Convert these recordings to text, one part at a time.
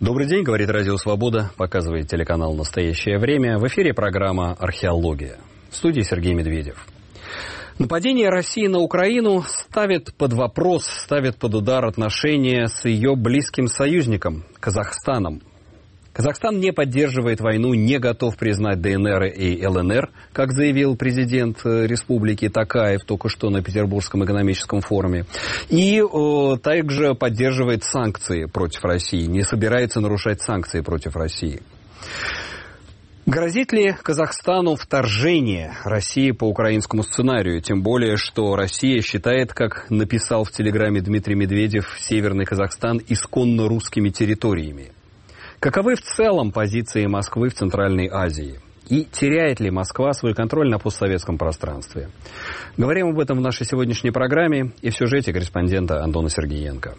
Добрый день, говорит Радио Свобода, показывает телеканал «Настоящее время». В эфире программа «Археология». В студии Сергей Медведев. Нападение России на Украину ставит под вопрос, ставит под удар отношения с ее близким союзником – Казахстаном. Казахстан не поддерживает войну, не готов признать ДНР и ЛНР, как заявил президент республики Токаев только что на Петербургском экономическом форуме. И также поддерживает санкции против России, не собирается нарушать санкции против России. Грозит ли Казахстану вторжение России по украинскому сценарию? Тем более, что Россия считает, как написал в Телеграме Дмитрий Медведев, Северный Казахстан исконно русскими территориями. Каковы в целом позиции Москвы в Центральной Азии? И теряет ли Москва свой контроль на постсоветском пространстве? Говорим об этом в нашей сегодняшней программе и в сюжете корреспондента Антона Сергеенко.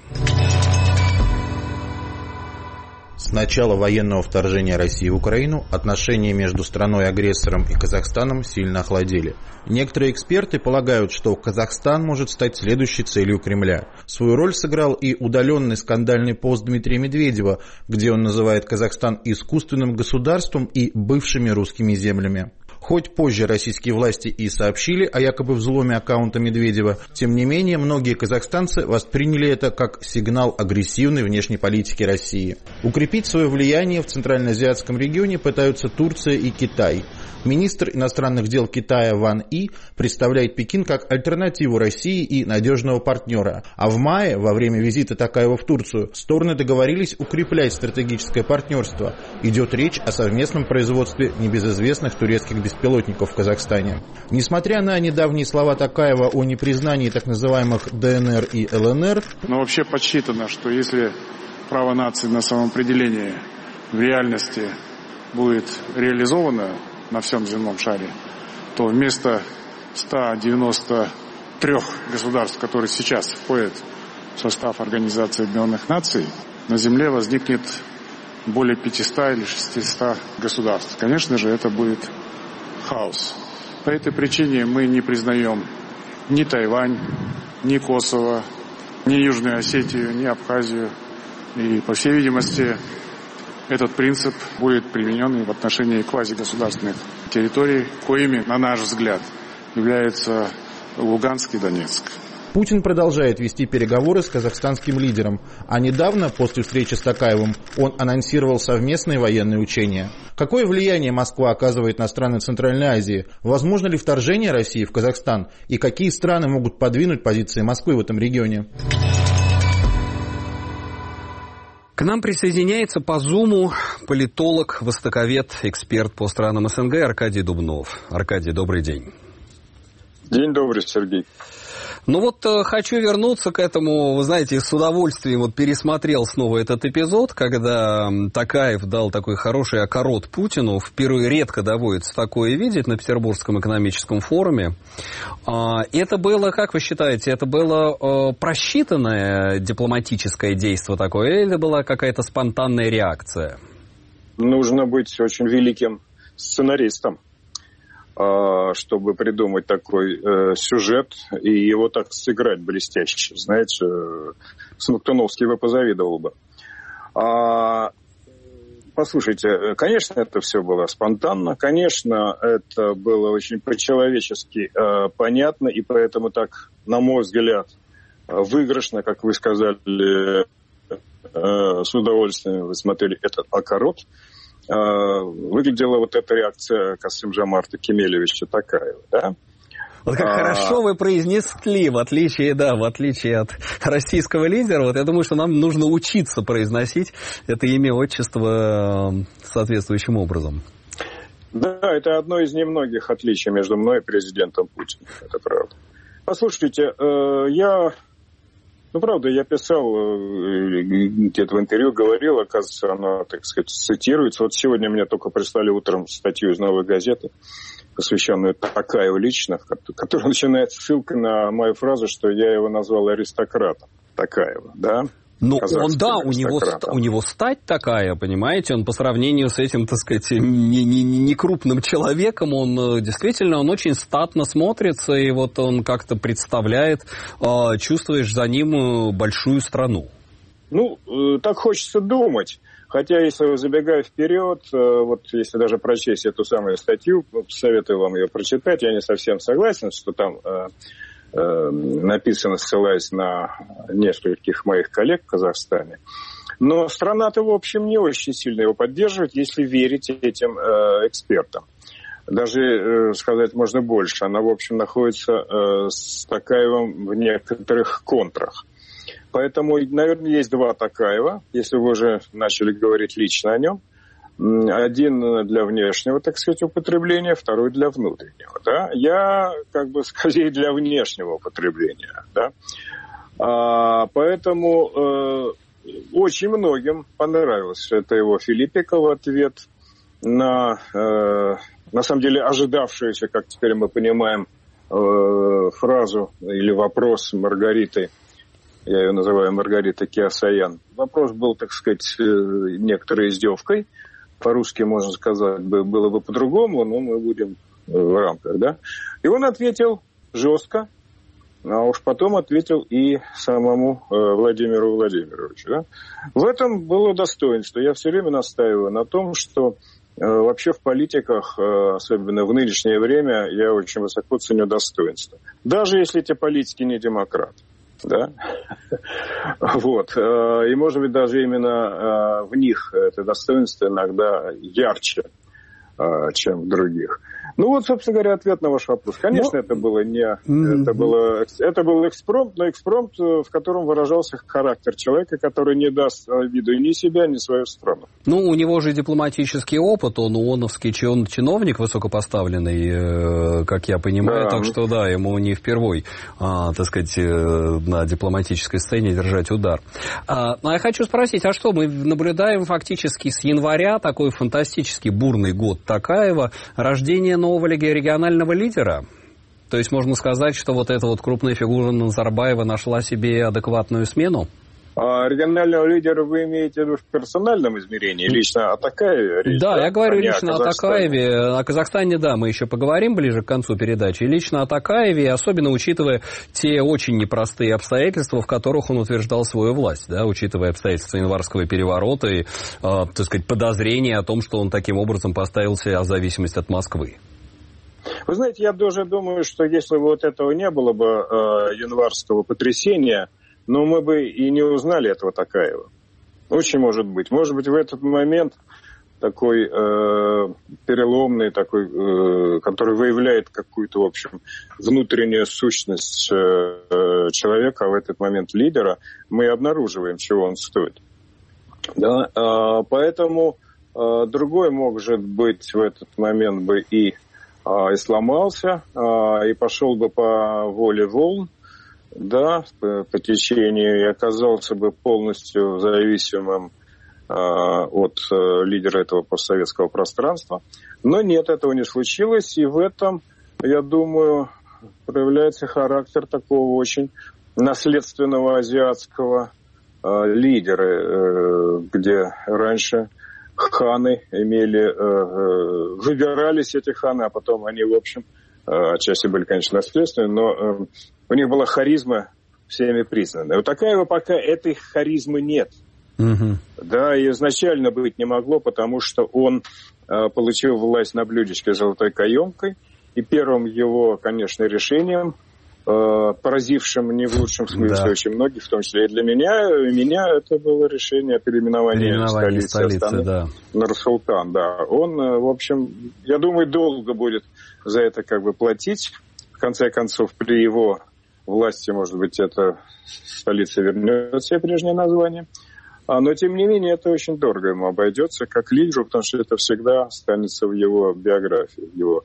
С начала военного вторжения России в Украину отношения между страной-агрессором и Казахстаном сильно охладели. Некоторые эксперты полагают, что Казахстан может стать следующей целью Кремля. Свою роль сыграл и удаленный скандальный пост Дмитрия Медведева, где он называет Казахстан искусственным государством и бывшими русскими землями. Хоть позже российские власти и сообщили о якобы взломе аккаунта Медведева, тем не менее многие казахстанцы восприняли это как сигнал агрессивной внешней политики России. Укрепить свое влияние в центральноазиатском регионе пытаются Турция и Китай. Министр иностранных дел Китая Ван И представляет Пекин как альтернативу России и надежного партнера. А в мае, во время визита Токаева в Турцию, стороны договорились укреплять стратегическое партнерство. Идет речь о совместном производстве небезызвестных турецких беспилотников в Казахстане. Несмотря на недавние слова Токаева о непризнании так называемых ДНР и ЛНР... Но вообще подсчитано, что если право нации на самоопределение в реальности будет реализовано на всем земном шаре, то вместо 193 государств, которые сейчас входят в состав Организации Объединенных Наций, на Земле возникнет более 500 или 600 государств. Конечно же, это будет хаос. По этой причине мы не признаем ни Тайвань, ни Косово, ни Южную Осетию, ни Абхазию. И, по всей видимости, этот принцип будет применен и в отношении квазигосударственных территорий, коими, на наш взгляд, являются Луганск и Донецк. Путин продолжает вести переговоры с казахстанским лидером, а недавно, после встречи с Токаевым, он анонсировал совместные военные учения. Какое влияние Москва оказывает на страны Центральной Азии? Возможно ли вторжение России в Казахстан? И какие страны могут подвинуть позиции Москвы в этом регионе? К нам присоединяется по Зуму политолог, востоковед, эксперт по странам СНГ Аркадий Дубнов. Аркадий, добрый день. День добрый, Сергей. Ну вот хочу вернуться к этому, вы знаете, с удовольствием вот пересмотрел снова этот эпизод, когда Токаев дал такой хороший окорот Путину. Впервые редко доводится такое видеть на Петербургском экономическом форуме. Это было, как вы считаете, это было просчитанное дипломатическое действие такое, или это была какая-то спонтанная реакция? Нужно быть очень великим сценаристом, чтобы придумать такой сюжет и его так сыграть блестяще. Знаете, Смоктуновский бы позавидовал бы. Послушайте, конечно, это все было спонтанно, конечно, это было очень по-человечески понятно, и поэтому так, на мой взгляд, выигрышно, как вы сказали, с удовольствием вы смотрели этот окорот. Выглядела вот эта реакция Касым-Жомарта Кемелевича Токаева, да? Вот как хорошо вы произнесли, в отличие от российского лидера. Вот я думаю, что нам нужно учиться произносить это имя, отчество соответствующим образом. Да, это одно из немногих отличий между мной и президентом Путиным, это правда. Послушайте, я писал, где-то в интервью говорил, оказывается, оно, так сказать, цитируется. Вот сегодня мне только прислали утром статью из «Новой газеты», посвященную Токаеву лично, в которой начинается ссылка на мою фразу, что я его назвал аристократом Токаева, да? Ну, у него стать такая, понимаете, он по сравнению с этим, так сказать, не крупным человеком, он действительно, он очень статно смотрится, и вот он как-то представляет, чувствуешь за ним большую страну. Ну, так хочется думать. Хотя, если забегая вперед, вот если даже прочесть эту самую статью, советую вам ее прочитать, я не совсем согласен, что там написано, ссылаясь на нескольких моих коллег в Казахстане. Но страна-то, в общем, не очень сильно его поддерживает, если верить этим экспертам. Даже сказать можно больше. Она, в общем, находится с Токаевым в некоторых контрах. Поэтому, наверное, есть два Токаева, если вы уже начали говорить лично о нем. Один для внешнего, так сказать, употребления, второй для внутреннего. Да? Я, как бы, скорее для внешнего употребления. Да? Поэтому очень многим понравилось это его Филиппика в ответ на самом деле, ожидавшуюся, как теперь мы понимаем, фразу или вопрос Маргариты, я ее называю Маргарита Киасаян. Вопрос был, так сказать, некоторой издевкой. По-русски, можно сказать, было бы по-другому, но мы будем в рамках, да. И он ответил жестко, а уж потом ответил и самому Владимиру Владимировичу. Да? В этом было достоинство. Я все время настаиваю на том, что вообще в политиках, особенно в нынешнее время, я очень высоко ценю достоинство. Даже если эти политики не демократы. Да? Вот. И, может быть, даже именно в них это достоинство иногда ярче, чем в других. Ну вот, собственно говоря, ответ на ваш вопрос. Конечно, это было не... Это был экспромт, но экспромт, в котором выражался характер человека, который не даст виду ни себя, ни свою страну. Ну, у него же дипломатический опыт, он ООНовский чиновник высокопоставленный, как я понимаю, да. Так что, да, ему не впервой, так сказать, на дипломатической сцене держать удар. А я хочу спросить, а что, мы наблюдаем фактически с января такой фантастически бурный год Токаева, рождение нового регионального лидера? То есть можно сказать, что вот эта вот крупная фигура Назарбаева нашла себе адекватную смену? Регионального лидера вы имеете в виду в персональном измерении? Лично о Токаеве? Да, я говорю лично о Токаеве. О Казахстане, да, мы еще поговорим ближе к концу передачи. Лично о Токаеве, особенно учитывая те очень непростые обстоятельства, в которых он утверждал свою власть, да, учитывая обстоятельства январского переворота и, так сказать, подозрения о том, что он таким образом поставил себя в зависимость от Москвы. Вы знаете, я даже думаю, что если бы вот этого не было бы январского потрясения, но мы бы и не узнали этого Токаева. Очень может быть. Может быть, в этот момент такой переломный, такой, который выявляет какую-то, в общем, внутреннюю сущность человека, а в этот момент лидера, мы обнаруживаем, чего он стоит. Да? Поэтому другой, может быть, в этот момент бы и сломался, и пошел бы по воле волн, да, по течению, и оказался бы полностью зависимым от лидера этого постсоветского пространства. Но нет, этого не случилось, и в этом, я думаю, проявляется характер такого очень наследственного азиатского лидера, где раньше ханы выбирались эти ханы, а потом они, в общем, отчасти были, конечно, наследственные, но у них была харизма всеми признанная. У Токаева пока этой харизмы нет. Угу. Да, и изначально быть не могло, потому что он получил власть на блюдечке с золотой каемкой, и первым его, конечно, решением, поразившим не в лучшем смысле очень многих, в том числе и для меня это было решение о переименовании столицы Астаны, да. Нур-Султан. Да. Он, в общем, я думаю, долго будет за это как бы платить. В конце концов, при его власти, может быть, эта столица вернет себе прежнее название. Но, тем не менее, это очень дорого ему обойдется как лидеру, потому что это всегда останется в его биографии, в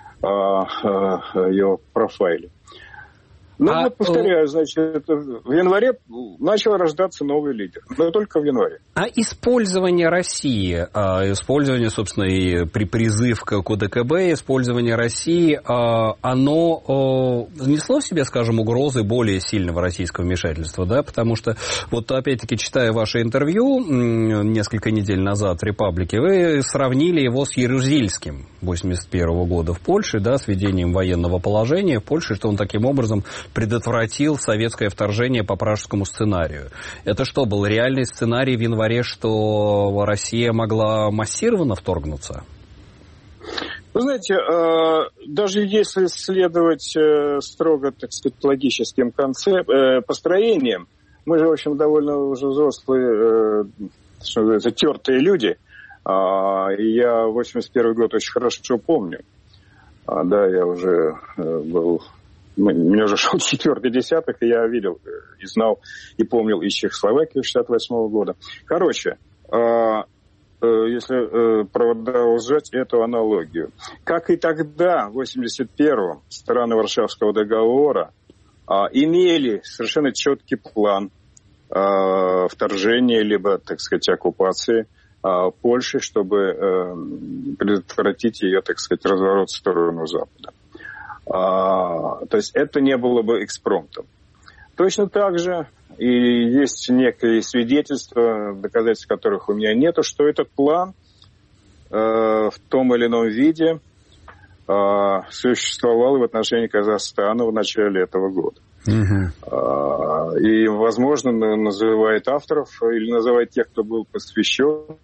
его профайле. Ну, вот повторяю, значит, в январе начал рождаться новый лидер, но только в январе. А использование России, использование, собственно, и призыв к ОДКБ, использование России, оно несло в себе, скажем, угрозы более сильного российского вмешательства, да, потому что, вот опять-таки, читая ваше интервью несколько недель назад в «Репаблике», вы сравнили его с Ярузельским 1981 года в Польше, да, с введением военного положения в Польше, что он таким образом предотвратил советское вторжение по пражскому сценарию. Это что, был реальный сценарий в январе, что Россия могла массированно вторгнуться? Вы знаете, даже если следовать строго, так сказать, логическим построениям, мы же, в общем, довольно уже взрослые, что называется, тертые люди, и я 81 год очень хорошо помню. Да, я уже был, мне уже шел 4-й десяток, и я видел и знал, и помнил и Чехословакию 68 года. Короче, если продолжать эту аналогию. Как и тогда, в 81-м, страны Варшавского договора имели совершенно четкий план вторжения, либо, так сказать, оккупации Польши, чтобы предотвратить ее, так сказать, разворот в сторону Запада. То есть это не было бы экспромтом. Точно так же и есть некие свидетельства, доказательств которых у меня нету, что этот план в том или ином виде существовал в отношении Казахстана в начале этого года. И, возможно, называет авторов или называет тех, кто был посвящен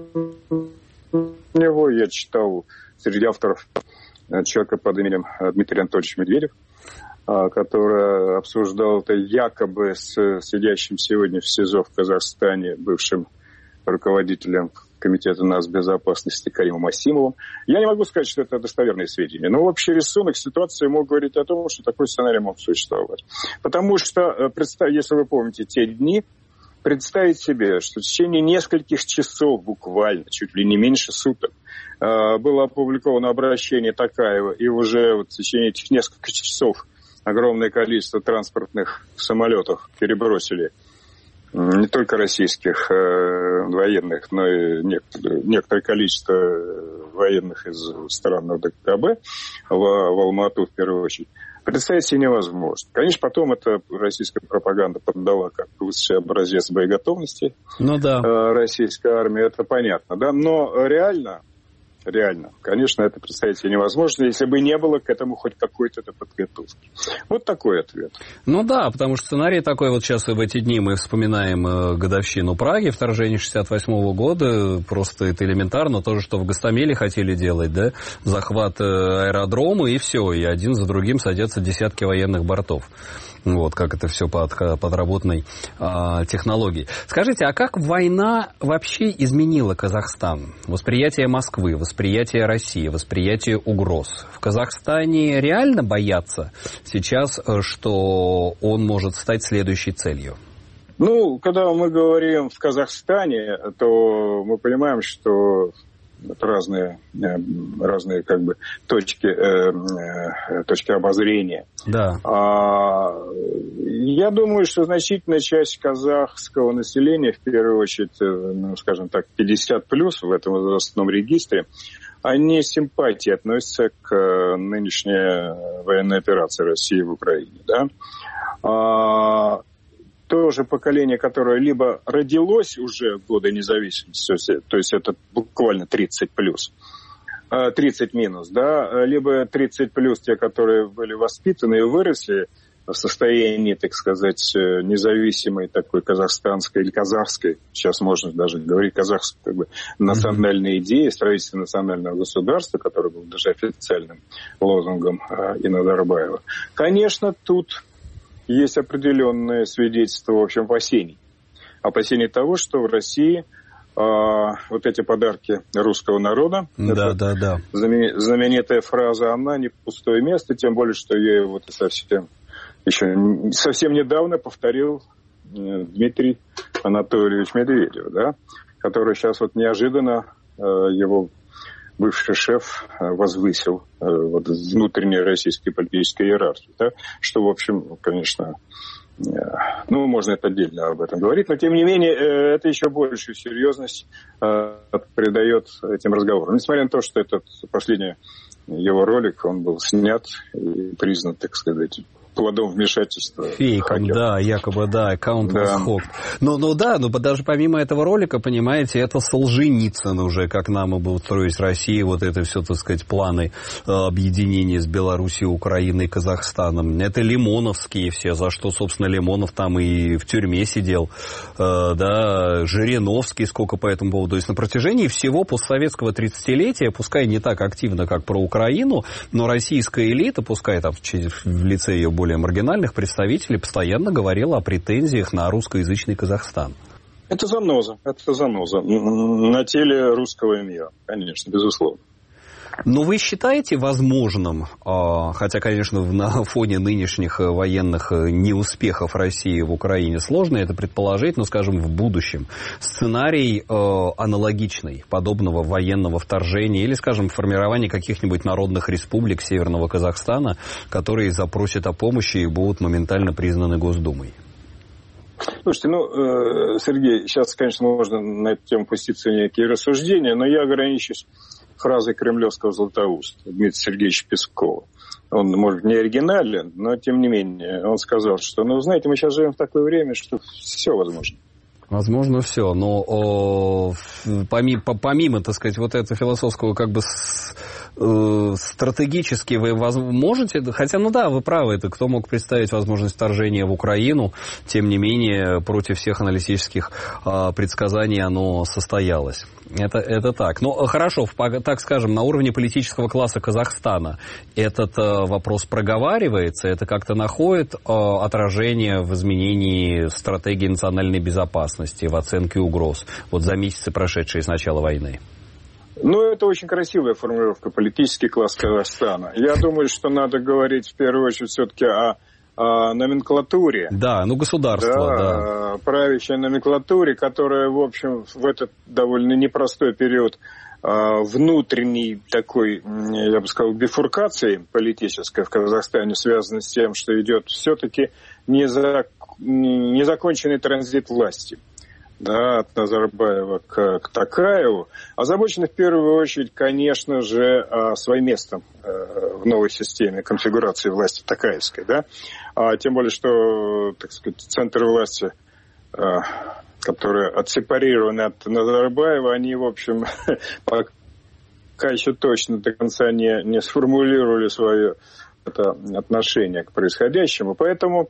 него. Я читал среди авторов человека под именем Дмитрий Анатольевич Медведев, который обсуждал это якобы с сидящим сегодня в СИЗО в Казахстане бывшим руководителем Комитета нацбезопасности Каримом Асимовым. Я не могу сказать, что это достоверные сведения, но общий рисунок ситуации мог говорить о том, что такой сценарий мог существовать. Потому что, если вы помните те дни, представить себе, что в течение нескольких часов буквально, чуть ли не меньше суток, было опубликовано обращение Токаева, и уже в течение этих нескольких часов огромное количество транспортных самолетов перебросили не только российских военных, но и некоторое количество военных из стран ОДКБ в Алмату в первую очередь. Представить себе невозможно. Конечно, потом эта российская пропаганда поддала как высший образец боеготовности российской армии, это понятно, да, но реально, конечно, это представить себе невозможно, если бы не было к этому хоть какой-то подготовки. Вот такой ответ. Ну да, потому что сценарий такой, вот сейчас в эти дни мы вспоминаем годовщину Праги, вторжение 68 года, просто это элементарно, то же, что в Гостомеле хотели делать, да, захват аэродрома и все, и один за другим садятся десятки военных бортов. Вот, как это все по подработанной технологии. Скажите, а как война вообще изменила Казахстан? Восприятие Москвы, восприятие России, восприятие угроз. В Казахстане реально боятся сейчас, что он может стать следующей целью? Ну, когда мы говорим в Казахстане, то мы понимаем, что это разные как бы точки обозрения. Да. Я думаю, что значительная часть казахского населения, в первую очередь, ну, скажем так, 50+ в этом возрастном регистре, они с симпатией относятся к нынешней военной операции России в Украине. Да? То же поколение, которое либо родилось уже в годы независимости, то есть это буквально 30+, 30 минус, да, либо 30+, те, которые были воспитаны и выросли в состоянии, так сказать, независимой такой казахстанской или казахской, сейчас можно даже говорить казахской, как бы, национальной идеи, строительства национального государства, которое было даже официальным лозунгом и Назарбаева. Конечно, тут есть определенные свидетельства, в общем, опасений. Опасений того, что в России вот эти подарки русского народа, да. Знаменитая фраза, она не пустое место, тем более, что я его совсем недавно повторил Дмитрий Анатольевич Медведев, да, который сейчас вот неожиданно его бывший шеф возвысил вот, внутренней российской политической иерархии, да, что, в общем, конечно, ну, можно это отдельно об этом говорить, но, тем не менее, это еще большую серьезность придает этим разговорам. Несмотря на то, что этот последний его ролик, он был снят и признан, так сказать, плодом вмешательства. Фейком, да, якобы, да, аккаунт Восход. Но даже помимо этого ролика, понимаете, это Солженицын уже, как нам и будет строить Россия, вот это все, так сказать, планы объединения с Белоруссией, Украиной, Казахстаном. Это Лимоновские все, за что, собственно, Лимонов там и в тюрьме сидел, да, Жириновский сколько по этому поводу. То есть на протяжении всего постсоветского 30-летия, пускай не так активно, как про Украину, но российская элита, пускай там в лице ее более маргинальных представителей, постоянно говорила о претензиях на русскоязычный Казахстан. Это заноза на теле русского мира, конечно, безусловно. Но вы считаете возможным, хотя, конечно, на фоне нынешних военных неуспехов России в Украине сложно это предположить, но, скажем, в будущем сценарий аналогичный, подобного военного вторжения или, скажем, формирования каких-нибудь народных республик Северного Казахстана, которые запросят о помощи и будут моментально признаны Госдумой? Слушайте, Сергей, сейчас, конечно, можно на эту тему пуститься в некие рассуждения, но я ограничусь фразой кремлевского златоуста Дмитрия Сергеевича Пескова. Он, может, не оригинален, но, тем не менее, он сказал, что, знаете, мы сейчас живем в такое время, что все возможно. Возможно, все, но помимо, так сказать, вот этого философского как бы стратегически вы можете, хотя, вы правы, это кто мог представить возможность вторжения в Украину, тем не менее, против всех аналитических предсказаний оно состоялось. Это так. Но хорошо, так скажем, на уровне политического класса Казахстана этот вопрос проговаривается, это как-то находит отражение в изменении стратегии национальной безопасности, в оценке угроз, вот за месяцы, прошедшие с начала войны? Это очень красивая формулировка, политический класс Казахстана. Я думаю, что надо говорить в первую очередь все-таки о номенклатуре. Да, государство, да. Правящей номенклатуре, которая, в общем, в этот довольно непростой период внутренней такой, я бы сказал, бифуркации политической в Казахстане, связанной с тем, что идет все-таки незаконченный транзит власти. Да, от Назарбаева к Токаеву, озабочены в первую очередь, конечно же, своим местом в новой системе конфигурации власти токаевской, да, тем более, что, так сказать, центр власти, которые отсепарированы от Назарбаева, они, в общем, пока еще точно до конца не сформулировали свое отношение к происходящему. Поэтому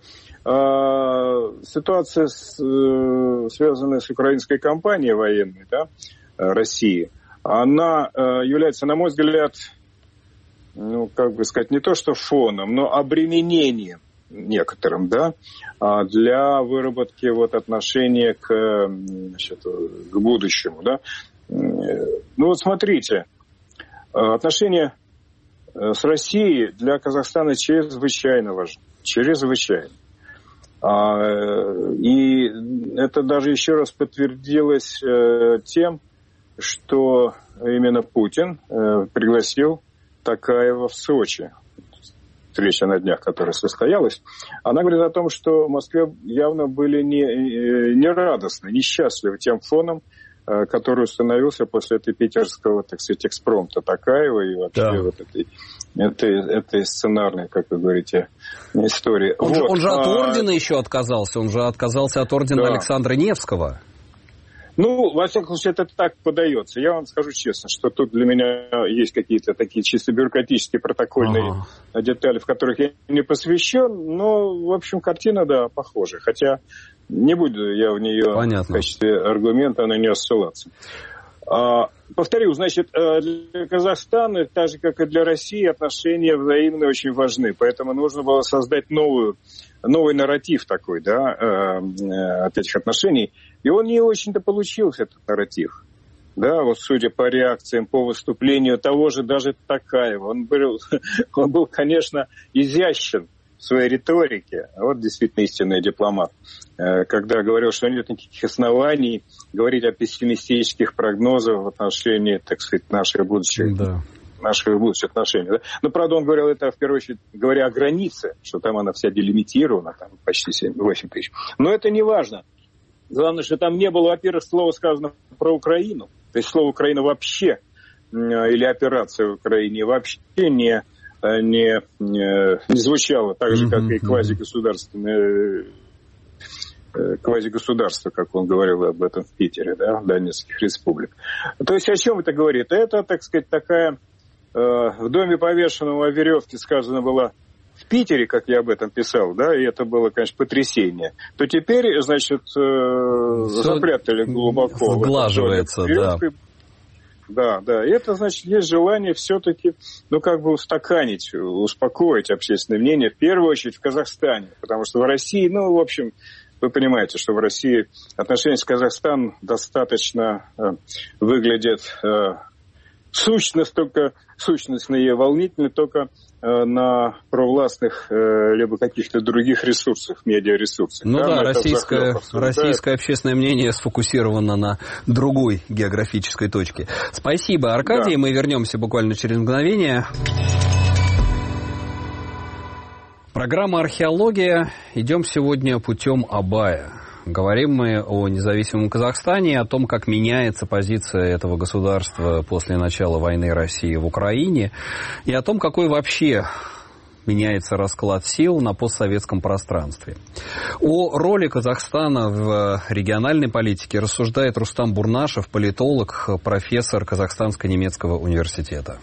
ситуация, связанная с украинской кампанией военной, да, России, она является, на мой взгляд, не то что фоном, но обременением некоторым, да, для выработки отношения к будущему, да. Смотрите, отношения с Россией для Казахстана чрезвычайно важны. Чрезвычайно. И это даже еще раз подтвердилось тем, что именно Путин пригласил Токаева в Сочи. Встреча на днях, которая состоялась. Она говорит о том, что в Москве явно были не радостны, несчастливы тем фоном, который установился после этой питерского, так сказать, экспромта Токаева и вообще этой сценарной, как вы говорите, истории. Он же от ордена еще отказался, он же отказался от ордена Александра Невского. Во всяком случае, это так подается. Я вам скажу честно, что тут для меня есть какие-то такие чисто бюрократические, протокольные детали, в которых я не посвящен, но, в общем, картина, похожа. Хотя не буду я в нее в качестве аргумента на нее ссылаться. Повторю, значит, для Казахстана, так же, как и для России, отношения взаимные очень важны. Поэтому нужно было создать новый нарратив такой, от этих отношений. И он не очень-то получился, этот нарратив. Да, судя по реакциям, по выступлению того же даже Токаева. Он был, конечно, изящен в своей риторике. Действительно истинный дипломат. Когда говорил, что нет никаких оснований говорить о пессимистических прогнозах в отношении, так сказать, наших будущих отношений. Да? Но, правда, он говорил это, в первую очередь, говоря о границе, что там она вся делимитирована, там почти 7-8 тысяч. Но это не важно. Главное, что там не было, во-первых, слова сказано про Украину. То есть слово «Украина» вообще, или операция в Украине вообще не не звучало так же, как и квазигосударство, как он говорил об этом в Питере, да, Донецких республик. То есть о чем это говорит? Это, так сказать, такая в доме повешенного о веревке сказано было в Питере, как я об этом писал, да, и это было, конечно, потрясение, то теперь, значит, запрятали глубоко. Вглаживается, да. Да, и это, значит, есть желание все-таки, устаканить, успокоить общественное мнение, в первую очередь в Казахстане, потому что в России, в общем, вы понимаете, что в России отношения с Казахстаном достаточно выглядят сущностные, волнительные только на провластных либо каких-то других ресурсах, медиаресурсах. Российское общественное мнение сфокусировано на другой географической точке. Спасибо, Аркадий. Да. Мы вернемся буквально через мгновение. Программа «Археология». Идем сегодня путем Абая. Говорим мы о независимом Казахстане, о том, как меняется позиция этого государства после начала войны России в Украине, и о том, какой вообще меняется расклад сил на постсоветском пространстве. О роли Казахстана в региональной политике рассуждает Рустам Бурнашев, политолог, профессор Казахстанско-немецкого университета.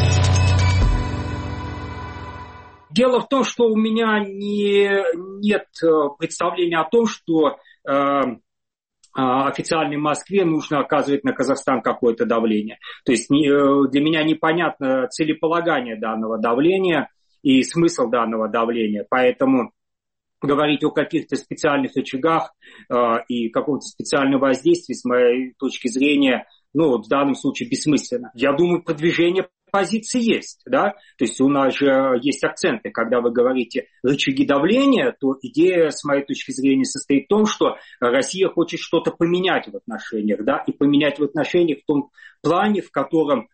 Дело в том, что у меня нет представления о том, что официальной Москве нужно оказывать на Казахстан какое-то давление. То есть для меня непонятно целеполагание данного давления и смысл данного давления. Поэтому говорить о каких-то специальных очагах и каком-то специальном воздействии, с моей точки зрения, в данном случае бессмысленно. Я думаю, продвижение позиции есть, да, то есть у нас же есть акценты, когда вы говорите рычаги давления, то идея, с моей точки зрения, состоит в том, что Россия хочет что-то поменять в отношениях, да, и поменять в отношениях в том плане, в котором,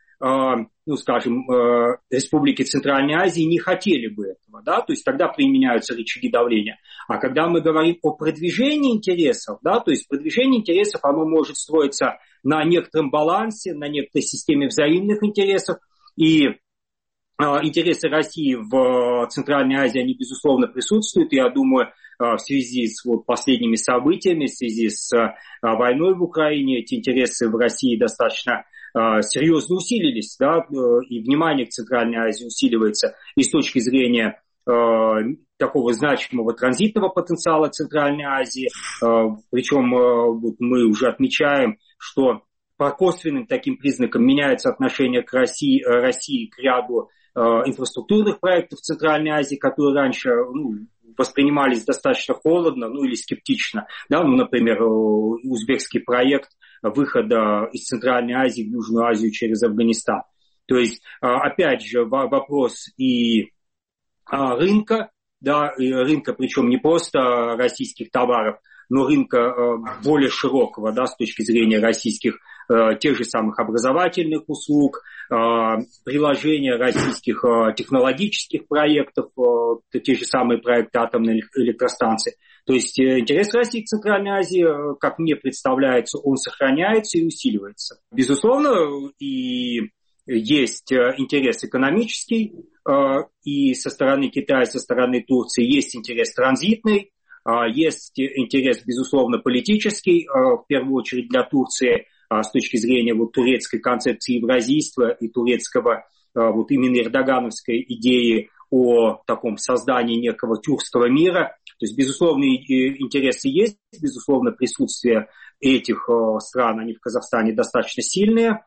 республики Центральной Азии не хотели бы этого, да, то есть тогда применяются рычаги давления. А когда мы говорим о продвижении интересов, да, то есть продвижение интересов, оно может строиться на некотором балансе, на некоторой системе взаимных интересов, и интересы России в Центральной Азии, они, безусловно, присутствуют. Я думаю, в связи с последними событиями, в связи с войной в Украине, эти интересы в России достаточно серьезно усилились, да, и внимание к Центральной Азии усиливается и с точки зрения такого значимого транзитного потенциала Центральной Азии. Причем мы уже отмечаем, что по косвенным таким признакам меняется отношение к России к ряду инфраструктурных проектов в Центральной Азии, которые раньше воспринимались достаточно холодно, или скептично. Да? Например, узбекский проект выхода из Центральной Азии в Южную Азию через Афганистан. То есть, опять же, вопрос и рынка, да, и рынка, причем не просто российских товаров, но рынка более широкого, да, с точки зрения российских тех же самых образовательных услуг, приложения российских технологических проектов, те же самые проекты атомной электростанции. То есть интерес России к Центральной Азии, как мне представляется, он сохраняется и усиливается. Безусловно, и есть интерес экономический, и со стороны Китая, со стороны Турции есть интерес транзитный, есть интерес, безусловно, политический, в первую очередь для Турции, с точки зрения турецкой концепции евразийства и турецкого именно эрдогановской идеи о таком создании некого тюркского мира. То есть, безусловно, интересы есть, безусловно, присутствие этих стран, они в Казахстане достаточно сильные.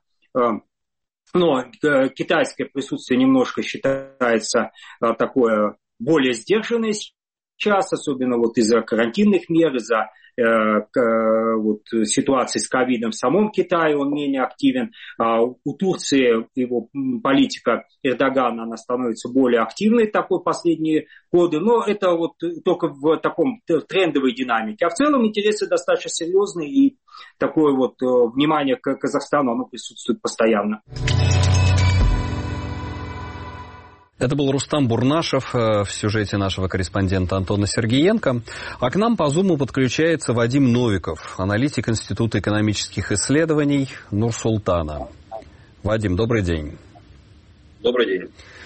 Но китайское присутствие немножко считается такое более сдержанное сейчас, особенно из-за карантинных мер, из-за ситуации с ковидом в самом Китае, он менее активен. У Турции его политика Эрдогана, она становится более активной такой последние годы, но это только в таком трендовой динамике. А в целом интересы достаточно серьезные, и такое внимание к Казахстану, оно присутствует постоянно. Это был Рустам Бурнашев в сюжете нашего корреспондента Антона Сергеенко. А к нам по Зуму подключается Вадим Новиков, аналитик Института экономических исследований Нур-Султана. Вадим, добрый день. Добрый день.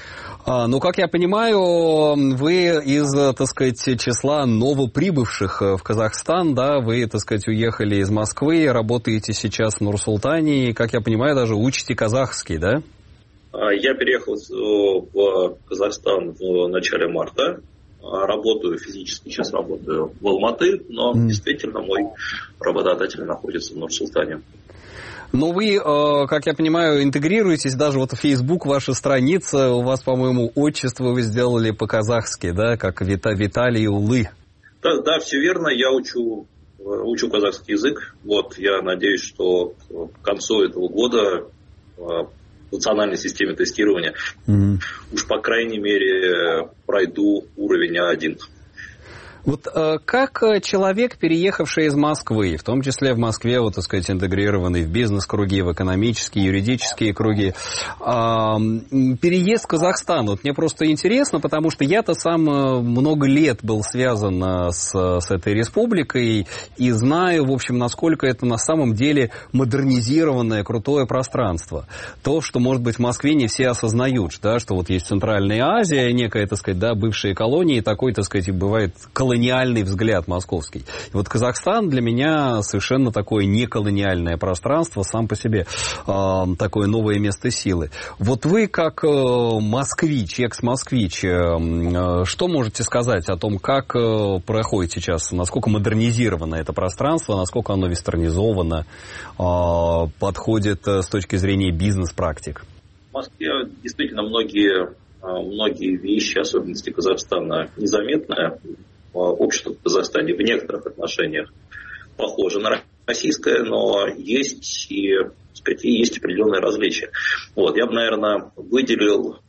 Ну, как я понимаю, вы из, так сказать, числа новоприбывших в Казахстан, да, вы, так сказать, уехали из Москвы, работаете сейчас в Нур-Султане, и, как я понимаю, даже учите казахский, да? Я переехал в Казахстан в начале марта. Работаю физически, сейчас работаю в Алматы, но действительно мой работодатель находится в Нур-Султане. Но вы, как я понимаю, интегрируетесь, даже вот в Facebook ваша страница, у вас, по-моему, отчество вы сделали по-казахски, да, как Виталий Улы. Да, все верно, я учу казахский язык. Вот, я надеюсь, что к концу этого года в национальной системе тестирования уж, по крайней мере, пройду уровень А1. Вот как человек, переехавший из Москвы, в том числе в Москве, вот, так сказать, интегрированный в бизнес-круги, в экономические, юридические круги, переезд в Казахстан, вот мне просто интересно, потому что я-то сам много лет был связан с этой республикой и знаю, в общем, насколько это на самом деле модернизированное, крутое пространство. То, что, может быть, в Москве не все осознают, да, что вот есть Центральная Азия, некая, так сказать, да, бывшие колонии, такой, так сказать, бывает колониальный взгляд московский. И вот Казахстан для меня совершенно такое неколониальное пространство, сам по себе такое новое место силы. Вот вы как москвич, экс-москвич, что можете сказать о том, как проходит сейчас, насколько модернизировано это пространство, насколько оно вестернизовано, подходит с точки зрения бизнес-практик? В Москве действительно многие вещи, особенности Казахстана, незаметны. Общество в Казахстане в некоторых отношениях похоже на российское, но есть и определенные различия. Вот, я бы, наверное, выделил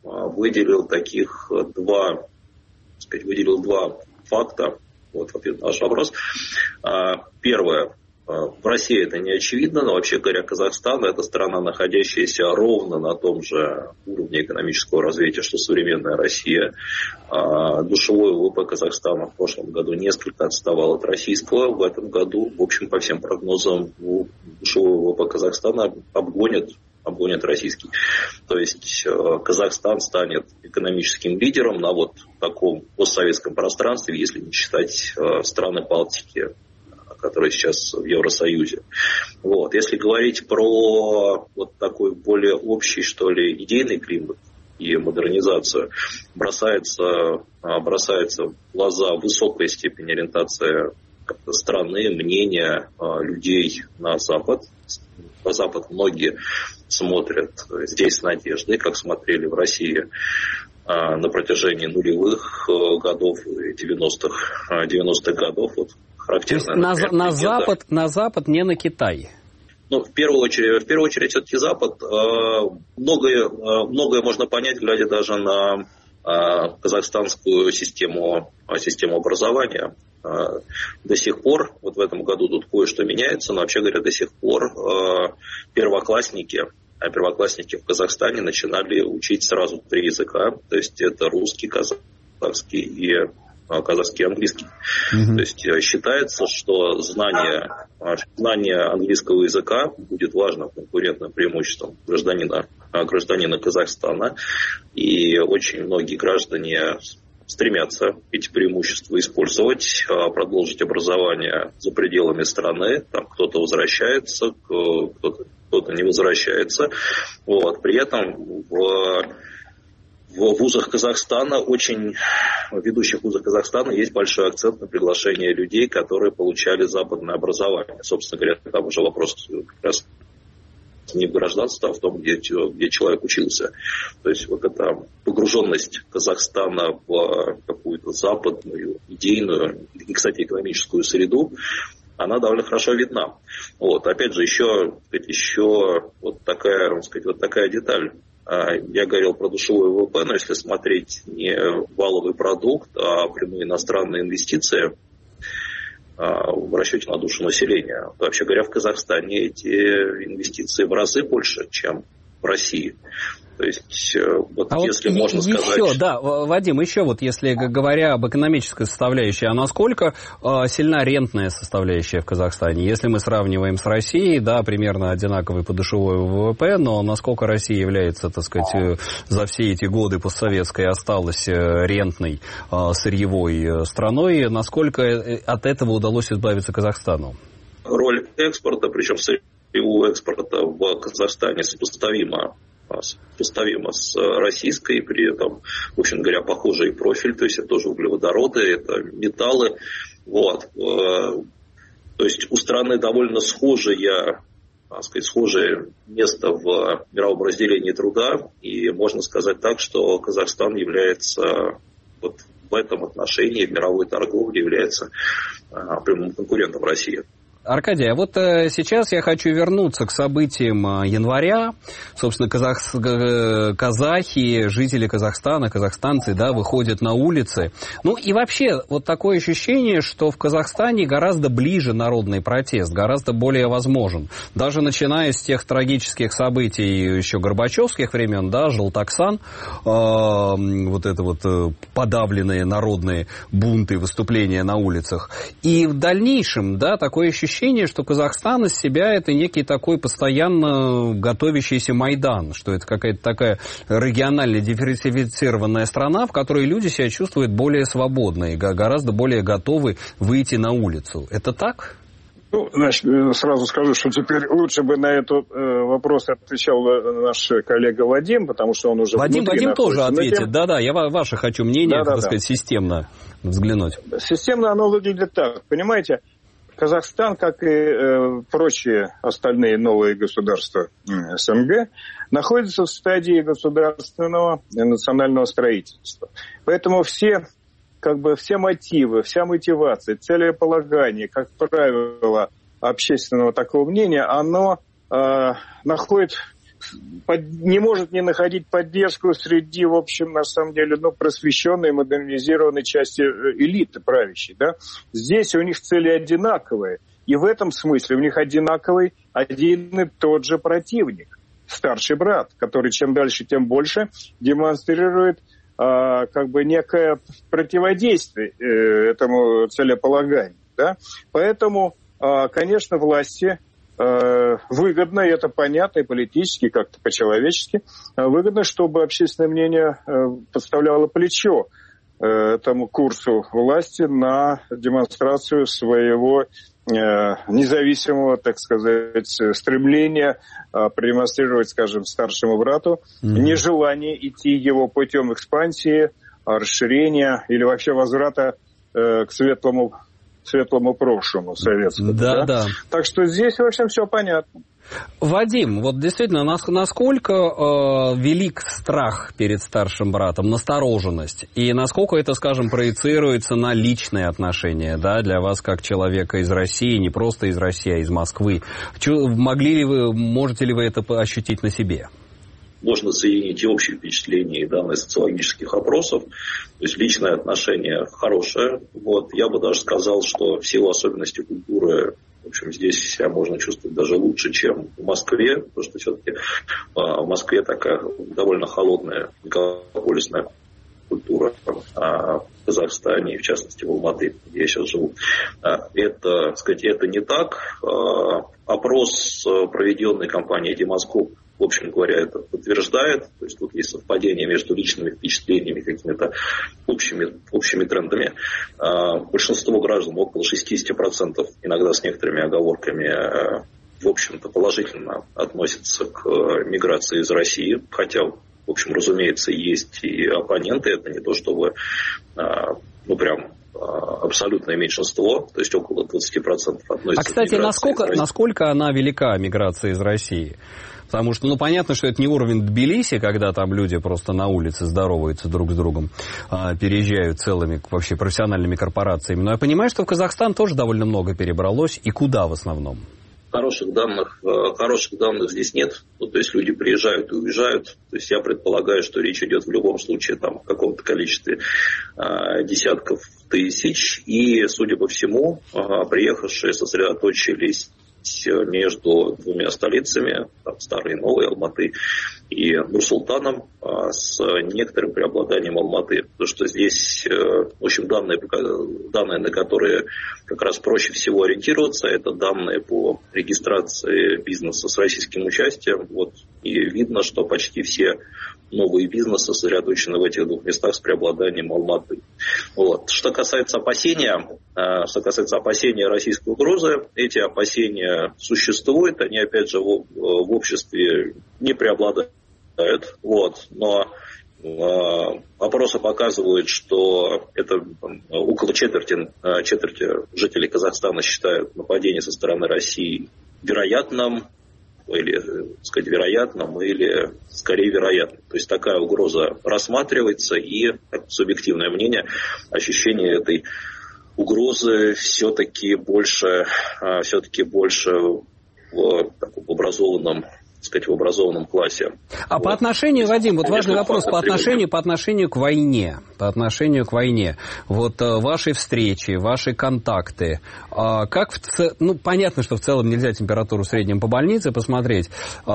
два факта. Вот, ответ на ваш вопрос. Первое. В России это не очевидно, но вообще говоря, Казахстан – это страна, находящаяся ровно на том же уровне экономического развития, что современная Россия. Душевой ВВП Казахстана в прошлом году несколько отставал от российского. В этом году, в общем, по всем прогнозам, душевой ВВП Казахстана обгонит российский. То есть Казахстан станет экономическим лидером на вот таком постсоветском пространстве, если не считать страны Балтики, которые сейчас в Евросоюзе. Вот. Если говорить про вот такой более общий, что ли, идейный климат и модернизацию, бросается в глаза высокая степень ориентации страны, мнения людей на Запад. На Запад многие смотрят здесь с надеждой, как смотрели в России на протяженении нулевых годов, 90-х годов. Вот. То есть на Запад, не на Китай? Ну, в первую очередь все-таки Запад. Многое можно понять, глядя даже на казахстанскую систему образования. До сих пор, вот в этом году тут кое-что меняется, но вообще говоря, до сих пор первоклассники в Казахстане начинали учить сразу 3 языка. То есть это русский, казахский и казахский и английский. То есть считается, что знание английского языка будет важным конкурентным преимуществом гражданина Казахстана. И очень многие граждане стремятся эти преимущества использовать, продолжить образование за пределами страны. Там кто-то возвращается, кто-то не возвращается. Вот. При этом в вузах Казахстана, в ведущих вузах Казахстана есть большой акцент на приглашение людей, которые получали западное образование. Собственно говоря, там уже вопрос как раз не в гражданстве, а в том, где человек учился. То есть вот эта погруженность Казахстана в какую-то западную, идейную и, кстати, экономическую среду, она довольно хорошо видна. Вот. Опять же, еще вот такая деталь. Я говорил про душевой ВВП, но если смотреть не валовый продукт, а прямые иностранные инвестиции в расчете на душу населения, то, вообще говоря, в Казахстане эти инвестиции в разы больше, чем в России. То есть, вот а если вот можно сказать... Да, Вадим, еще вот, если говоря об экономической составляющей, а насколько сильна рентная составляющая в Казахстане? Если мы сравниваем с Россией, да, примерно одинаковый подушевой ВВП, но насколько Россия является, так сказать, за все эти годы постсоветской осталась рентной, сырьевой страной, насколько от этого удалось избавиться Казахстану? Роль экспорта, причем сырьевого экспорта в Казахстане сопоставима с российской, при этом, в общем говоря, похожий профиль, то есть это тоже углеводороды, это металлы. Вот. То есть у страны довольно схожее место в мировом разделении труда, и можно сказать так, что Казахстан является вот в этом отношении, в мировой торговле, является прямым конкурентом России. Аркадий, а вот сейчас я хочу вернуться к событиям января. Собственно, казахи, жители Казахстана, казахстанцы, да, выходят на улицы. Ну и вообще, вот такое ощущение, что в Казахстане гораздо ближе народный протест, гораздо более возможен. Даже начиная с тех трагических событий еще горбачевских времен, да, Желтоксан, вот это вот подавленные народные бунты, выступления на улицах. И в дальнейшем, да, такое ощущение, что Казахстан из себя это некий такой постоянно готовящийся Майдан, что это какая-то такая регионально диверсифицированная страна, в которой люди себя чувствуют более свободно и гораздо более готовы выйти на улицу. Это так? Ну, значит, сразу скажу, что теперь лучше бы на этот вопрос отвечал наш коллега Вадим, потому что он уже Вадим тоже ответит. Да-да, я ваше хочу мнение, так сказать, системно взглянуть. Системно оно выглядит так, понимаете? Казахстан, как и прочие остальные новые государства СНГ, находится в стадии государственного и национального строительства. Поэтому все мотивы, вся мотивация, целеполагание, как правило, общественного такого мнения, оно не может не находить поддержку среди, в общем, на самом деле, просвещенной, модернизированной части элиты правящей. Да? Здесь у них цели одинаковые. И в этом смысле у них одинаковый один и тот же противник. Старший брат, который чем дальше, тем больше демонстрирует некое противодействие этому целеполаганию. Да? Поэтому, конечно, власти выгодно, и это понятно, и политически, как-то по-человечески, выгодно, чтобы общественное мнение подставляло плечо этому курсу власти на демонстрацию своего независимого, так сказать, стремления продемонстрировать, скажем, старшему брату нежелание идти его путем экспансии, расширения или вообще возврата к светлому прошлому советскому. Да? Так что здесь, в общем, все понятно. Вадим, вот действительно, насколько велик страх перед старшим братом, настороженность, и насколько это, скажем, проецируется на личные отношения, да, для вас как человека из России, не просто из России, а из Москвы. Можете ли вы это ощутить на себе? Можно соединить и общее впечатление, и данные социологических опросов. То есть личное отношение хорошее. Вот. Я бы даже сказал, что в силу особенностей культуры, в общем, здесь себя можно чувствовать даже лучше, чем в Москве, потому что все-таки в Москве такая довольно холодная, мегаполисная культура, а в Казахстане, в частности в Алматы, где я сейчас живу. Это не так. Опрос, проведенный компанией «Демоскоп», в общем говоря, это подтверждает. То есть тут есть совпадение между личными впечатлениями, какими-то общими трендами. Большинство граждан, около 60%, иногда с некоторыми оговорками, в общем-то, положительно относятся к миграции из России. Хотя, в общем, разумеется, есть и оппоненты. Это не то, чтобы прям абсолютное меньшинство, то есть около 20% относятся к кстати, миграции насколько она велика, миграция из России? Потому что, понятно, что это не уровень Тбилиси, когда там люди просто на улице здороваются друг с другом, переезжают целыми вообще профессиональными корпорациями. Но я понимаю, что в Казахстан тоже довольно много перебралось. И куда в основном? Хороших данных здесь нет. То есть люди приезжают и уезжают. То есть я предполагаю, что речь идет в любом случае о каком-то количестве десятков тысяч. И, судя по всему, приехавшие сосредоточились между двумя столицами, там, старой и новой, Алматы и Нур-Султаном, с некоторым преобладанием Алматы. Потому что здесь, в общем, данные, на которые как раз проще всего ориентироваться, это данные по регистрации бизнеса с российским участием. Вот, и видно, что почти все новые бизнесы сосредоточены в этих двух местах с преобладанием Алматы. Вот. Что касается опасения российской угрозы, эти опасения существуют, они опять же в обществе не преобладают. Вот. Но опросы показывают, что это около четверти жителей Казахстана считают нападение со стороны России вероятным, или скорее вероятным. То есть такая угроза рассматривается, и, субъективное мнение, ощущение этой угрозы все-таки больше в образованном, в образованном классе. А вот. По отношению, Вадим, вот важный вопрос, по отношению к войне. Вот ваши встречи, ваши контакты. Понятно, что в целом нельзя температуру в среднем по больнице посмотреть,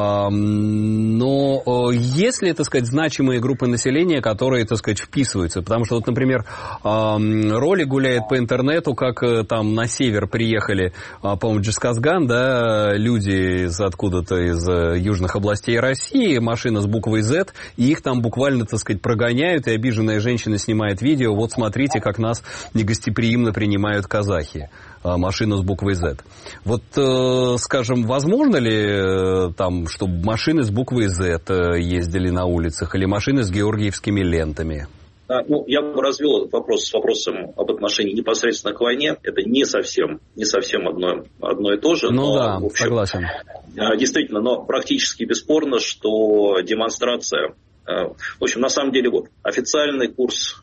но есть ли, значимые группы населения, которые, вписываются? Потому что, вот, например, ролик гуляет по интернету, как там на север приехали, по-моему, Джисказган, да, люди откуда-то из южных областей России, машина с буквой Z, и их там буквально, прогоняют, и обиженная женщина снимает видео, вот смотрите, как нас негостеприимно принимают казахи. Машина с буквой Z. Вот, скажем, возможно ли там, чтобы машины с буквой Z ездили на улицах, или машины с георгиевскими лентами? Я бы развел этот вопрос с вопросом об отношении непосредственно к войне. Это не совсем одно и то же. В общем, согласен. Действительно, но практически бесспорно, что демонстрация... В общем, на самом деле, вот, официальный курс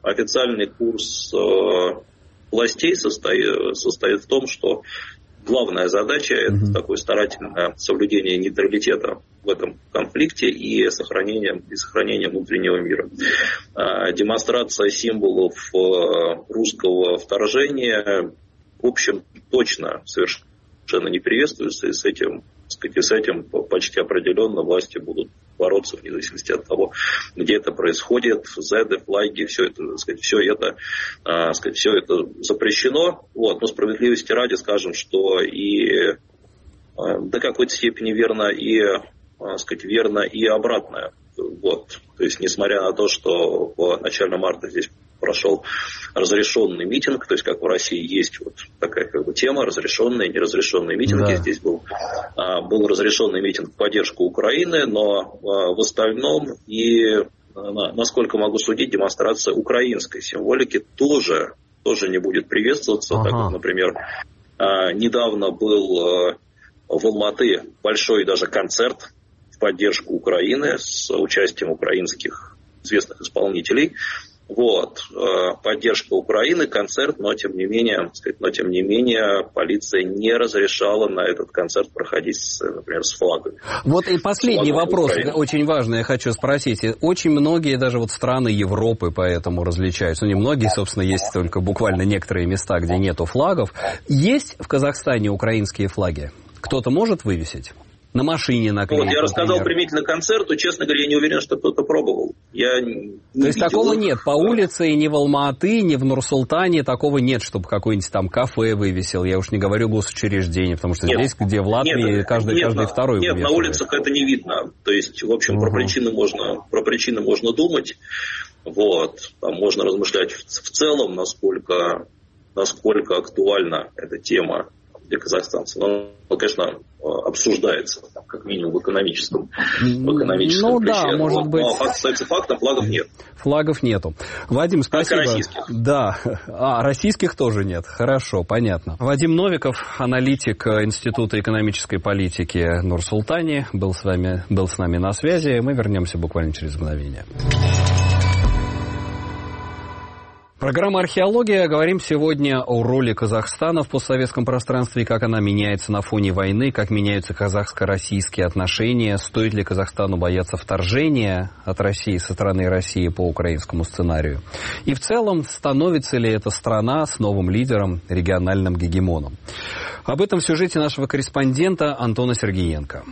властей состоит в том, что главная задача – это такое старательное соблюдение нейтралитета в этом конфликте и сохранение внутреннего мира. Демонстрация символов русского вторжения, в общем, точно совершенно не приветствуется, и с этим почти определенно власти будут бороться вне зависимости от того, где это происходит, зеды, флаги, все это запрещено. Вот. Но справедливости ради скажем, что и до какой-то степени верно и обратное. Вот. То есть, несмотря на то, что в начале марта здесь прошел разрешенный митинг, то есть, как в России есть вот такая тема, разрешенные и неразрешенные митинги. Да. Здесь был разрешенный митинг в поддержку Украины, но в остальном, и, насколько могу судить, демонстрация украинской символики тоже не будет приветствоваться. Так как, например, недавно был в Алматы большой даже концерт в поддержку Украины с участием украинских известных исполнителей. Вот, поддержка Украины, концерт, но тем не менее полиция не разрешала на этот концерт проходить, например, с флагами. Вот и последний вопрос, Украины. Очень важный, я хочу спросить. Очень многие даже вот страны Европы поэтому различаются. Не многие, собственно, есть только буквально некоторые места, где нету флагов. Есть в Казахстане украинские флаги? Кто-то может вывесить? На машине наклеить. Вот, я рассказал применительно концерту, честно говоря, я не уверен, что кто-то пробовал. То есть такого нет по улице, и ни в Алма-Аты, ни в Нур-Султане такого нет, чтобы какое-нибудь там кафе вывесил. Я уж не говорю госучреждение, потому что здесь, где в Латвии, каждый второй вывешивает. Нет, на улицах это не видно. То есть, в общем, про причины можно думать. Вот. Там можно размышлять в целом, насколько актуальна эта тема для казахстанцев. Но, конечно, обсуждается, как минимум в экономическом ключе. Да, может быть. Но факт остается фактом, флагов нет. Флагов нету. Вадим, спасибо. Только российских. Да. Российских тоже нет. Хорошо, понятно. Вадим Новиков, аналитик Института экономической политики Нур-Султане, был с нами на связи. Мы вернемся буквально через мгновение. Программа «Археология». Говорим сегодня о роли Казахстана в постсоветском пространстве и как она меняется на фоне войны, как меняются казахско-российские отношения, стоит ли Казахстану бояться вторжения от России со стороны России по украинскому сценарию. И в целом, становится ли эта страна с новым лидером, региональным гегемоном. Об этом в сюжете нашего корреспондента Антона Сергеенко.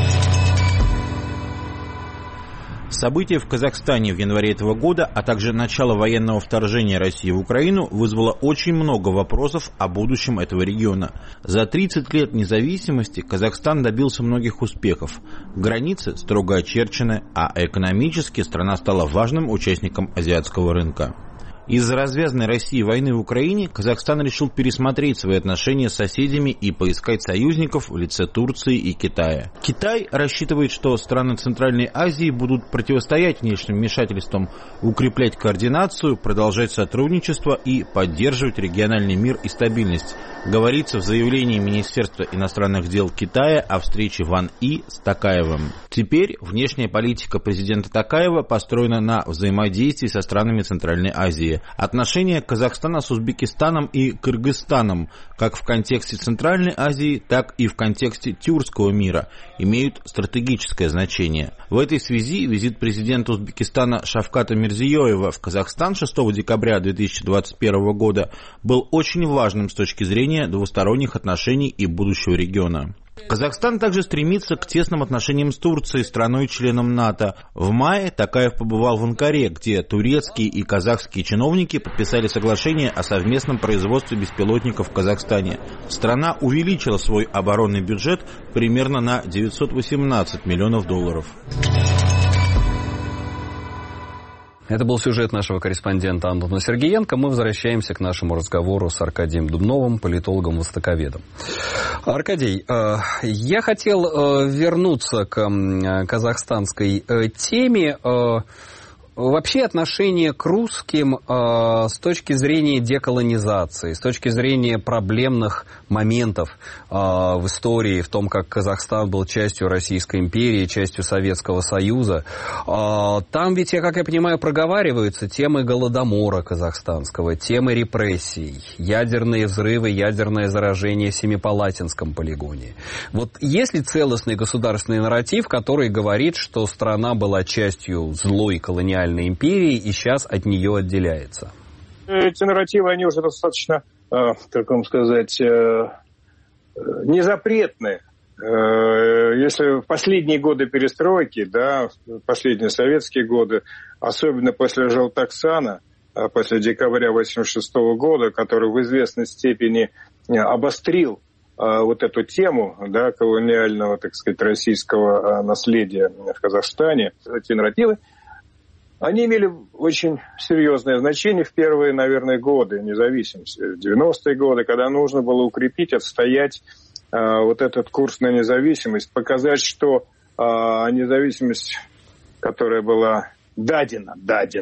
События в Казахстане в январе этого года, а также начало военного вторжения России в Украину вызвало очень много вопросов о будущем этого региона. За 30 лет независимости Казахстан добился многих успехов. Границы строго очерчены, а экономически страна стала важным участником азиатского рынка. Из-за развязанной Россией войны в Украине Казахстан решил пересмотреть свои отношения с соседями и поискать союзников в лице Турции и Китая. Китай рассчитывает, что страны Центральной Азии будут противостоять внешним вмешательствам, укреплять координацию, продолжать сотрудничество и поддерживать региональный мир и стабильность. Говорится в заявлении Министерства иностранных дел Китая о встрече Ван И с Токаевым. Теперь внешняя политика президента Токаева построена на взаимодействии со странами Центральной Азии. Отношения Казахстана с Узбекистаном и Кыргызстаном, как в контексте Центральной Азии, так и в контексте тюркского мира, имеют стратегическое значение. В этой связи визит президента Узбекистана Шавката Мирзиёева в Казахстан 6 декабря 2021 года был очень важным с точки зрения двусторонних отношений и будущего региона. Казахстан также стремится к тесным отношениям с Турцией, страной-членом НАТО. В мае Токаев побывал в Анкаре, где турецкие и казахские чиновники подписали соглашение о совместном производстве беспилотников в Казахстане. Страна увеличила свой оборонный бюджет примерно на 918 миллионов долларов. Это был сюжет нашего корреспондента Антона Сергеенко. Мы возвращаемся к нашему разговору с Аркадием Дубновым, политологом-востоковедом. Аркадий, я хотел вернуться к казахстанской теме. Вообще отношение к русским с точки зрения деколонизации, с точки зрения проблемных моментов в истории, в том, как Казахстан был частью Российской империи, частью Советского Союза. Там ведь, как я понимаю, проговариваются темы Голодомора казахстанского, темы репрессий, ядерные взрывы, ядерное заражение в Семипалатинском полигоне. Вот есть ли целостный государственный нарратив, который говорит, что страна была частью злой колониальной империи и сейчас от нее отделяется? Эти нарративы, они уже достаточно, как вам сказать, незапретны. Если в последние годы перестройки, да, последние советские годы, особенно после Желтоксана, после декабря 1986 года, который в известной степени обострил вот эту тему, да, колониального, так сказать, российского наследия в Казахстане, эти нарративы, они имели очень серьезное значение в первые, наверное, годы независимости, в 90-е годы, когда нужно было укрепить, отстоять вот этот курс на независимость, показать, что независимость, которая была дадена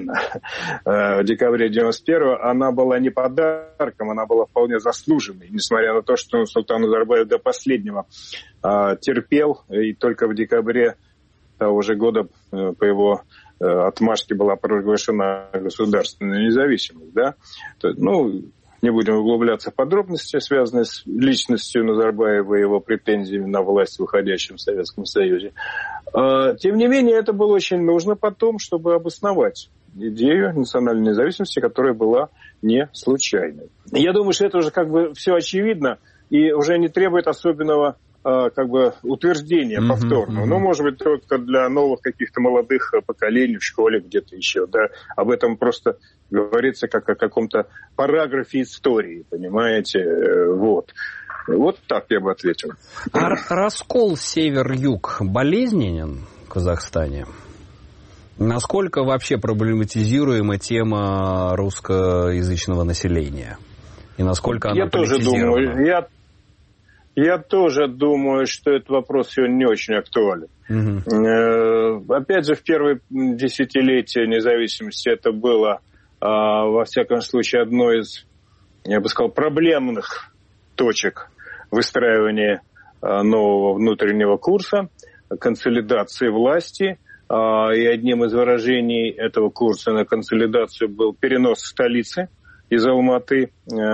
в декабре 91-го, она была не подарком, она была вполне заслуженной, несмотря на то, что Султан Назарбаев до последнего терпел, и только в декабре того же года по его отмашке была провозглашена государственная независимость, да. Ну, не будем углубляться в подробности, связанные с личностью Назарбаева и его претензиями на власть в выходящем Советском Союзе. Тем не менее, это было очень нужно потом, чтобы обосновать идею национальной независимости, которая была не случайной. Я думаю, что это уже как бы все очевидно и уже не требует особенного как бы утверждения повторного. Но, может быть, только для новых каких-то молодых поколений в школе, где-то еще. Да, об этом просто говорится как о каком-то параграфе истории, понимаете? Вот. Вот так я бы ответил. А раскол север-юг болезненен в Казахстане? Насколько вообще проблематизируема тема русскоязычного населения? И насколько она политизирована? Я тоже думаю, что этот вопрос сегодня не очень актуален. Опять же, в первые десятилетия независимости это было, во всяком случае, одной из, я бы сказал, проблемных точек выстраивания нового внутреннего курса, консолидации власти. И одним из выражений этого курса на консолидацию был перенос столицы из Алматы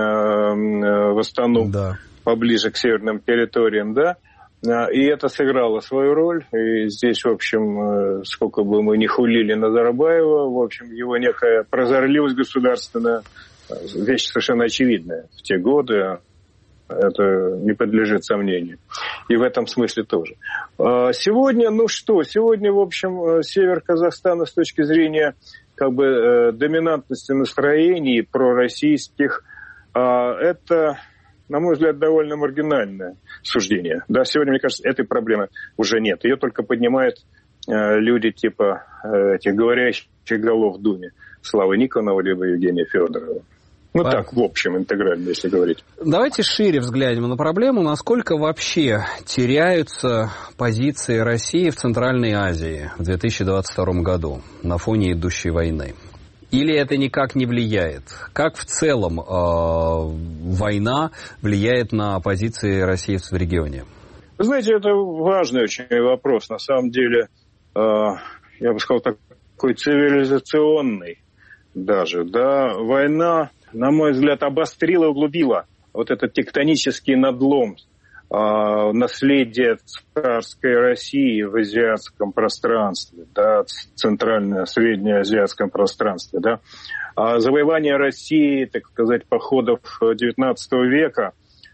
в Астану. Да. Поближе к северным территориям, да, и это сыграло свою роль, и здесь, в общем, сколько бы мы ни хулили Назарбаева, в общем, его некая прозорливость государственная, вещь совершенно очевидная в те годы, Это не подлежит сомнению. И в этом смысле тоже. Сегодня, сегодня, в общем, север Казахстана с точки зрения доминантности настроений пророссийских, это, на мой взгляд, довольно маргинальное суждение. Да, сегодня, мне кажется, этой проблемы уже нет. Ее только поднимают люди типа этих говорящих голов в Думе. Славы Никонова либо Евгения Федорова. Так, в общем, интегрально, если говорить. Давайте шире взглянем на проблему. Насколько вообще теряются позиции России в Центральной Азии в 2022 году на фоне идущей войны? Или это никак не влияет? Как в целом война влияет на позиции россии в регионе? Вы знаете, это важный очень вопрос. На самом деле, я бы сказал, такой цивилизационный даже. Да, война, на мой взгляд, обострила и углубила вот этот тектонический надлом наследия царской России в азиатском пространстве, да, центрально-среднеазиатском пространстве. Да. Завоевание России, так сказать, походов XIX века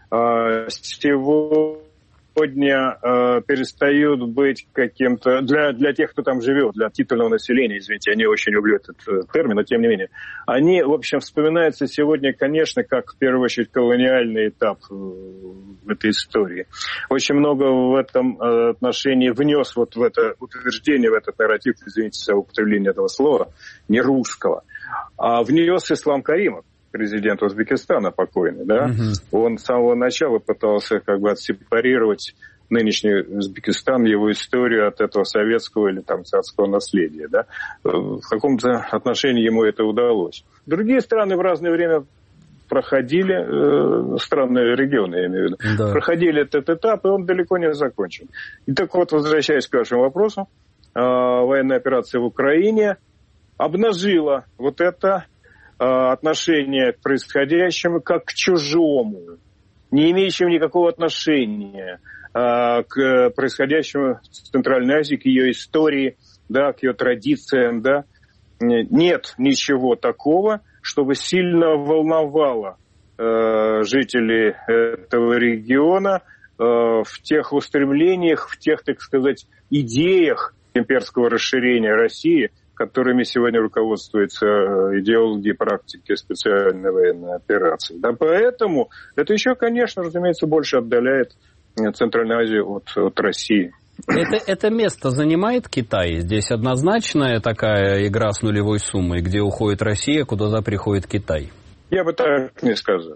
сегодня перестают быть каким-то... Для тех, кто там живет, для титульного населения, извините, я не очень люблю этот термин, но тем не менее. Они, в общем, вспоминаются сегодня, конечно, как, в первую очередь, колониальный этап в этой истории. Очень много в этом отношении внес вот в это утверждение, в этот нарратив, извините за употребление этого слова, не русского, а внес Ислам Каримов, президент Узбекистана покойный, да, он с самого начала пытался отсепарировать нынешний Узбекистан, его историю от этого советского или там царского наследия, да. В каком-то отношении ему это удалось. Другие страны в разное время проходили, страны, регионы, я имею в виду, проходили этот этап, и он далеко не закончен. И так вот, возвращаясь к вашему вопросу, военная операция в Украине обнажила вот это отношение к происходящему как к чужому, не имеющему никакого отношения к происходящему в Центральной Азии, к ее истории, да, к ее традициям. Да. Нет ничего такого, чтобы сильно волновало жителей этого региона в тех устремлениях, в тех, так сказать, идеях имперского расширения России, которыми сегодня руководствуются идеологи и практики специальной военной операции. Да, поэтому это еще, конечно, разумеется, больше отдаляет Центральную Азию от России. Это место занимает Китай? Здесь однозначная такая игра с нулевой суммой, где уходит Россия, куда приходит Китай? Я бы так не сказал.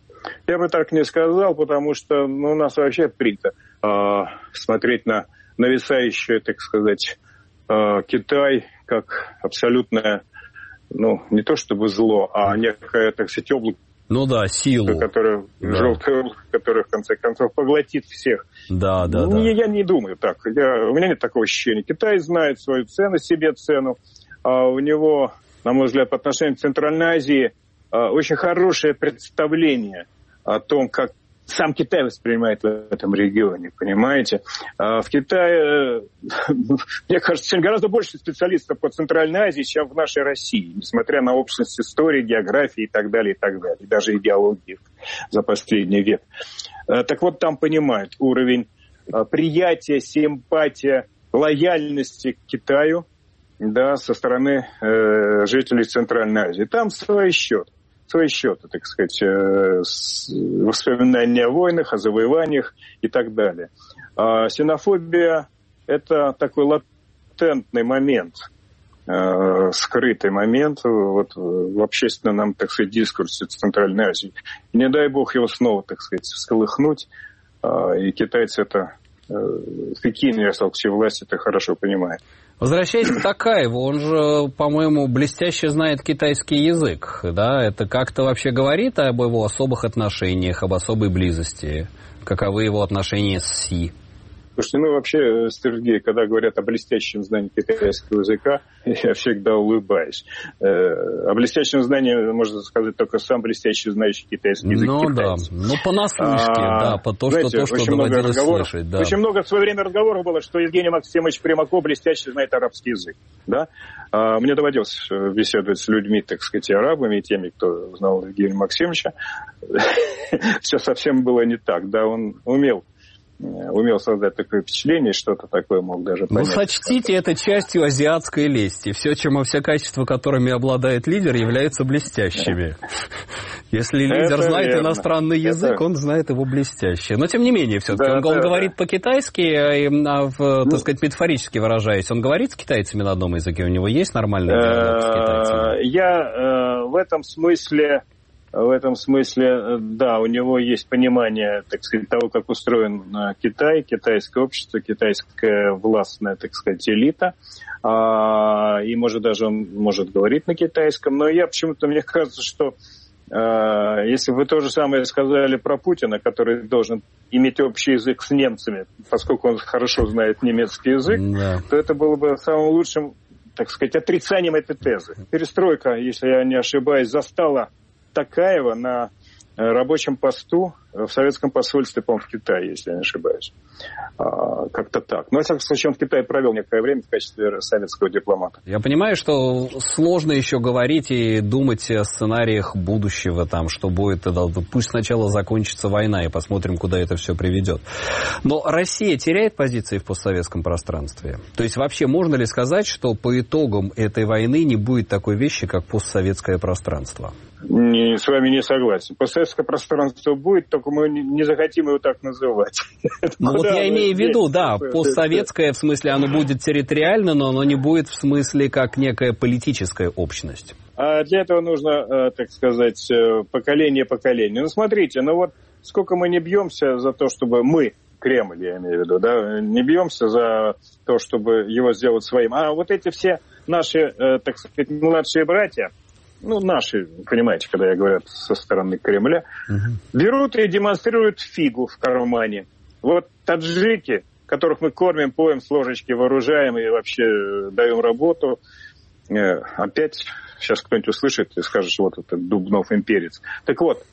Потому что у нас вообще принято смотреть на нависающую, так сказать, Китай как абсолютное, не то чтобы зло, а некое, так сказать, облако. Силу. Желтое облако, которое, в конце концов, поглотит всех. Да. Я не думаю так. У меня нет такого ощущения. Китай знает свою цену, себе цену. У него, на мой взгляд, по отношению к Центральной Азии очень хорошее представление о том, как сам Китай воспринимает в этом регионе, понимаете? В Китае, мне кажется, гораздо больше специалистов по Центральной Азии, чем в нашей России, несмотря на общность истории, географии и так далее, и даже идеологии за последний век. Так вот, там понимают уровень приятия, симпатия, лояльности к Китаю, да, со стороны жителей Центральной Азии. Там свои счеты, так сказать, воспоминания о войнах, о завоеваниях и так далее. Ксенофобия – это такой латентный момент, скрытый момент в общественном, так сказать, дискурсе Центральной Азии. И не дай бог его снова, так сказать, всколыхнуть. И китайцы это, в Пекине, я сказал, все власти это хорошо понимают. Возвращаясь к Токаеву, он же, по-моему, блестяще знает китайский язык, да? Это как-то вообще говорит об его особых отношениях, об особой близости? Каковы его отношения с Си? Слушайте, вообще, Сергей, когда говорят о блестящем знании китайского языка, я всегда улыбаюсь. О блестящем знании можно сказать только сам блестящий знающий китайский язык. Да, понаслышке, по то, знаете, что доводилось слышать. Да. Очень много в свое время разговоров было, что Евгений Максимович Примаков блестяще знает арабский язык. Да? Мне доводилось беседовать с людьми, так сказать, арабами, и теми, кто знал Евгения Максимовича. Все совсем было не так. Да, он умел создать такое впечатление, что-то такое мог даже понять. Сочтите это частью азиатской лести. Все качества, которыми обладает лидер, являются блестящими. Если лидер знает иностранный язык, он знает его блестяще. Но, тем не менее, все-таки он говорит по-китайски, так сказать, метафорически выражаясь. Он говорит с китайцами на одном языке? У него есть нормальный диалог с китайцами? Я в этом смысле, да, у него есть понимание, так сказать, того, как устроен Китай, китайское общество, китайская властная, так сказать, элита. И, может, даже он может говорить на китайском. Но мне кажется, что если бы вы то же самое сказали про Путина, который должен иметь общий язык с немцами, поскольку он хорошо знает немецкий язык, то это было бы самым лучшим, так сказать, отрицанием этой тезы. Перестройка, если я не ошибаюсь, застала Токаева на рабочем посту в советском посольстве, по-моему, в Китае, если я не ошибаюсь. Как-то так. Но, во всяком случае, он в Китае провел некое время в качестве советского дипломата. Я понимаю, что сложно еще говорить и думать о сценариях будущего, что будет. Пусть сначала закончится война и посмотрим, куда это все приведет. Но Россия теряет позиции в постсоветском пространстве? То есть вообще можно ли сказать, что по итогам этой войны не будет такой вещи, как постсоветское пространство? С вами не согласен. Постсоветское пространство будет, только мы не захотим его так называть. Я имею в виду, постсоветское, в смысле, оно будет территориально, но оно не будет в смысле как некая политическая общность. А для этого нужно, так сказать, поколение поколению. Смотрите, сколько мы не бьемся за то, чтобы мы, Кремль, я имею в виду, не бьемся за то, чтобы его сделать своим. А вот эти все наши, так сказать, младшие братья, наши, понимаете, когда я говорю со стороны Кремля, берут и демонстрируют фигу в кармане. Вот таджики, которых мы кормим, поем, с ложечки вооружаем и вообще даем работу, опять сейчас кто-нибудь услышит и скажет, что вот это Дубнов имперец. Так вот,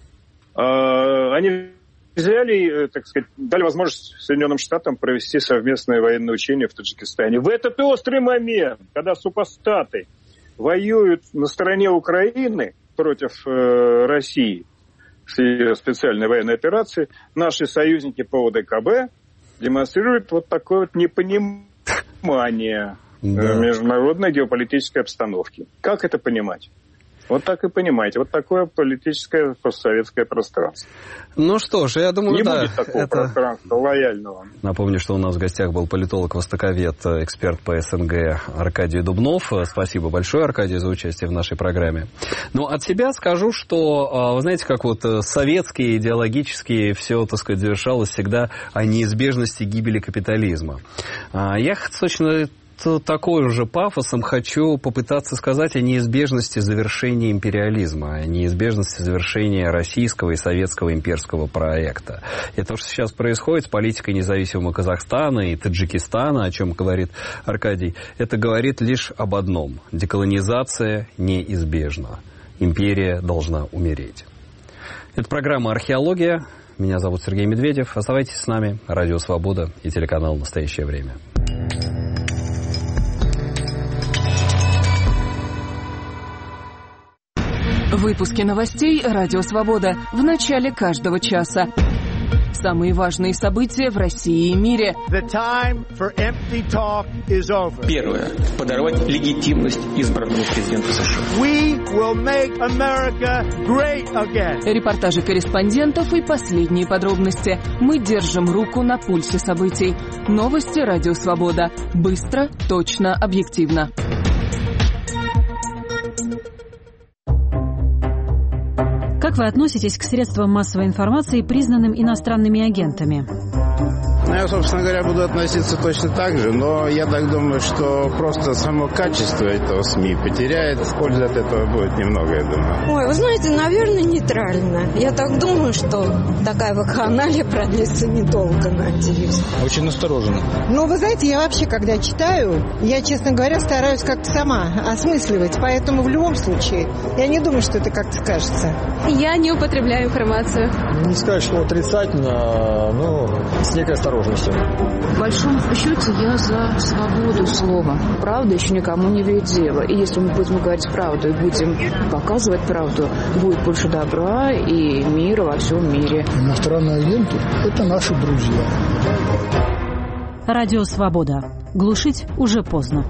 они взяли, так сказать, дали возможность Соединенным Штатам провести совместное военное учение в Таджикистане. В этот острый момент, когда супостаты воюют на стороне Украины против России с ее специальной военной операцией, наши союзники по ОДКБ демонстрируют вот такое вот непонимание международной геополитической обстановки. Как это понимать? Вот так и понимаете. Вот такое политическое постсоветское пространство. Что ж, я думаю, не будет такого пространства лояльного. Напомню, что у нас в гостях был политолог-востоковед, эксперт по СНГ Аркадий Дубнов. Спасибо большое, Аркадий, за участие в нашей программе. От себя скажу, что, вы знаете, как советские, идеологические, все, так сказать, завершалось всегда о неизбежности гибели капитализма. Я точно такой же пафосом хочу попытаться сказать о неизбежности завершения империализма, о неизбежности завершения российского и советского имперского проекта. И то, что сейчас происходит с политикой независимого Казахстана и Таджикистана, о чем говорит Аркадий, это говорит лишь об одном. Деколонизация неизбежна. Империя должна умереть. Это программа «Археология». Меня зовут Сергей Медведев. Оставайтесь с нами. Радио «Свобода» и телеканал «Настоящее время». Выпуски новостей «Радио Свобода» в начале каждого часа. Самые важные события в России и мире. Первое. Подорвать легитимность избранного президента США. Репортажи корреспондентов и последние подробности. Мы держим руку на пульсе событий. Новости «Радио Свобода». Быстро, точно, объективно. Как вы относитесь к средствам массовой информации, признанным иностранными агентами? Я, собственно говоря, буду относиться точно так же, но я так думаю, что просто само качество этого СМИ потеряет. Пользы от этого будет немного, я думаю. Ой, вы знаете, наверное, нейтрально. Я так думаю, что такая вакханалия продлится недолго, надеюсь. Очень настороженно. Ну, вы знаете, я вообще, когда читаю, я, честно говоря, стараюсь как-то сама осмысливать. Поэтому в любом случае, я не думаю, что это как-то скажется. Я не употребляю информацию. Не сказать, что отрицательно, но с некой осторожностью. В большом счете я за свободу слова. Правда еще никому не вредит дело. И если мы будем говорить правду и будем показывать правду, будет больше добра и мира во всем мире. Иностранные агенты – это наши друзья. Радио «Свобода». Глушить уже поздно.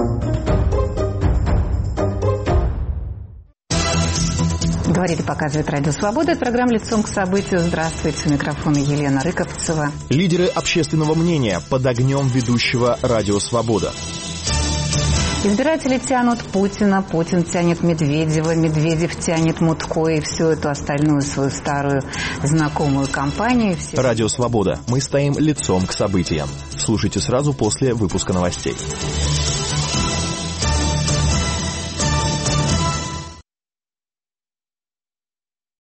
Говорит и показывает Радио Свобода. Это программа «Лицом к событию». Здравствуйте. У микрофона Елена Рыковцева. Лидеры общественного мнения под огнем ведущего Радио Свобода. Избиратели тянут Путина, Путин тянет Медведева, Медведев тянет Мутко и всю эту остальную свою старую знакомую компанию. Радио Свобода. Мы стоим лицом к событиям. Слушайте сразу после выпуска новостей.